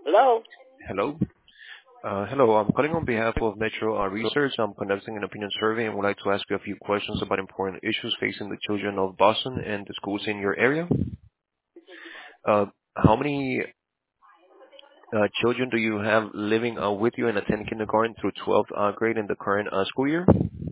Hello? Hello. Hello. I'm calling on behalf of Metro Research. I'm conducting an opinion survey and would like to ask you a few questions about important issues facing the children of Boston and the schools in your area. How many children do you have living with you and attend kindergarten through 12th grade in the current school year?